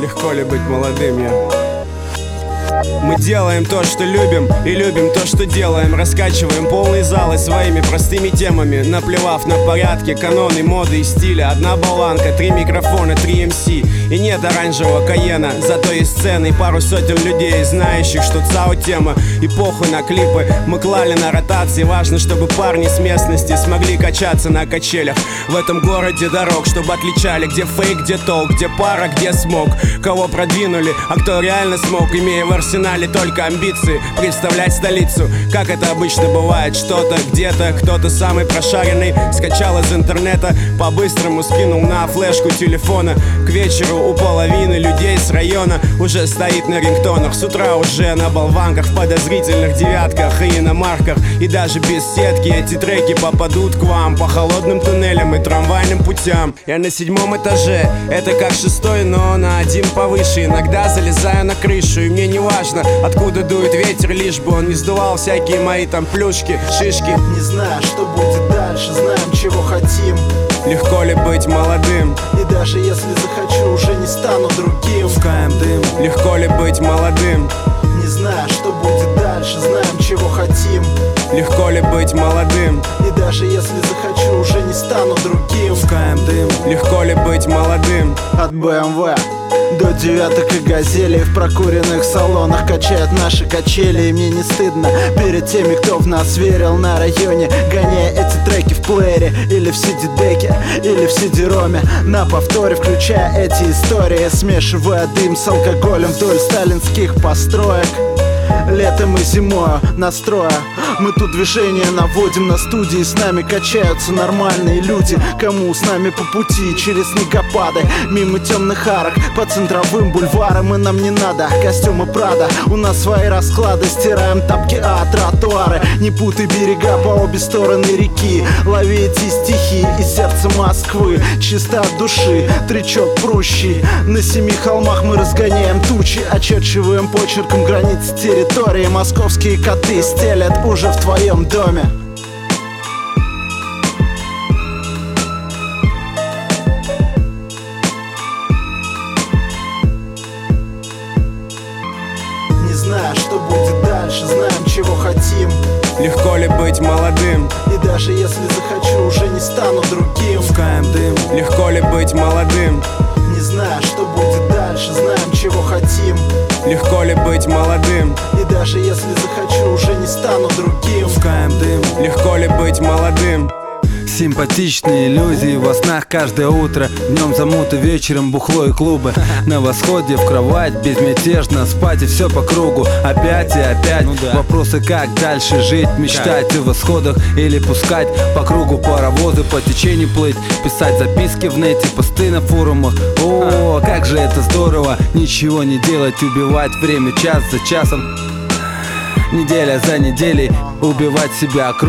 Легко ли быть молодым, Мы делаем то, что любим, и любим то, что делаем. Раскачиваем полные залы своими простыми темами, наплевав на порядки, каноны, моды и стиля. Одна болванка, 3 микрофона, 3 МС. И нет оранжевого Каена, зато есть сцены и пару сотен людей, знающих, что ЦАО тема. И похуй на клипы, мы клали на ротации. Важно, чтобы парни с местности смогли качаться на качелях. В этом городе дорог, чтобы отличали, где фейк, где толк, где пара, где смог. Кого продвинули, а кто реально смог, имея в арсенале только амбиции представлять столицу. Как это обычно бывает, что-то где-то, кто-то самый прошаренный скачал из интернета, по-быстрому скинул на флешку телефона. К вечеру у половины людей с района уже стоит на рингтонах. С утра уже на болванках, в подозрительных девятках и иномарках. И даже без сетки эти треки попадут к вам по холодным туннелям и трамвайным путям. Я на 7-м этаже, это как 6-й, но на 1 повыше. Иногда залезаю на крышу, и мне не важно, откуда дует ветер, лишь бы он не сдувал всякие мои там плюшки, шишки. Не знаю, что будет дальше, знаем, чего хотим. Легко ли быть молодым? И даже если захочу, уже не стану другим. Пускаем дым. Легко ли быть молодым? Не знаю, что будет дальше, знаем, чего хотим. Легко ли быть молодым? И даже если захочу, уже не стану другим. Пускаем дым. Легко ли быть молодым? От БМВ до девяток и газелей в прокуренных салонах качают наши качели. И мне не стыдно перед теми, кто в нас верил на районе, гоняя эти треки в плеере или в CD-деке, или в CD-роме. На повторе включая эти истории, смешивая дым с алкоголем вдоль сталинских построек. Летом и зимою настроя мы тут движение наводим на студии. С нами качаются нормальные люди, кому с нами по пути через снегопады, мимо темных арок, по центровым бульварам. И нам не надо костюмы Прада, у нас свои расклады. Стираем тапки, тротуары. Не путай берега по обе стороны реки. Лови эти стихи из сердца Москвы, чисто от души, тречок прущий. На 7 холмах мы разгоняем тучи, очерчиваем почерком границы территории. Московские коты стелят уже в твоем доме. Не знаю, что будет дальше, знаем, чего хотим. Легко ли быть молодым? И даже если захочу, уже не стану другим. Пускаем дым. Легко ли быть молодым? Не знаю, что будет дальше, знаем, чего хотим. Легко ли быть молодым? И даже если захочу, уже не стану другим. Пускаем дым. Легко ли быть молодым? Симпатичные иллюзии во снах каждое утро. Днем замуты, вечером бухло и клубы. На восходе в кровать безмятежно спать, и все по кругу. Опять и опять вопросы, как дальше жить. Мечтать о восходах или пускать по кругу паровозы, по течению плыть. Писать записки в нете, посты на форумах. О, как же это здорово, ничего не делать, убивать время час за часом, неделя за неделей, убивать себя.